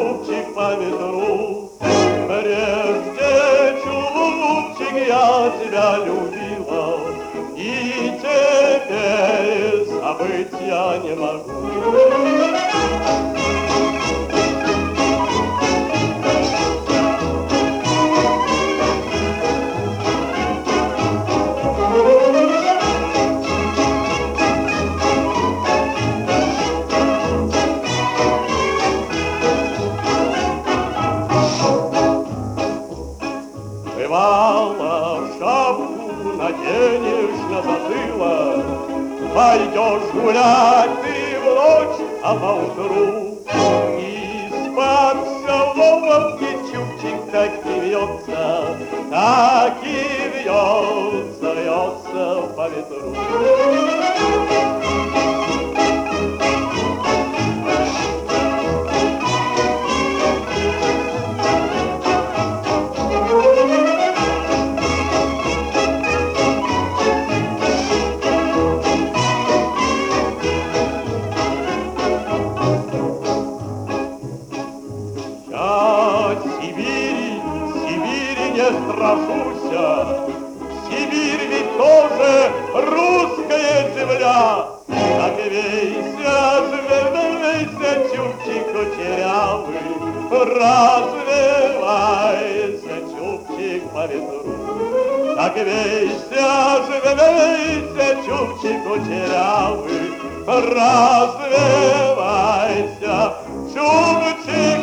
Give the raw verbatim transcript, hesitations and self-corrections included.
чубчик по ветру. Прежде, чубчик, я тебя любила, и теперь забыть я не могу. Бывало, шапку наденешь на затылок, пойдешь гулять ты в ночь, а поутру из-под соломки чубчик так и вьется, так и вьется, вьется по ветру. Сибири, Сибири не страшуся, Сибирь ведь тоже русская земля. Так и вейся, вейся, чубчик кучерявый, развивайся, чубчик по ветру. Так и вейся, вейся, чубчик кучерявый, развивайся, чубчик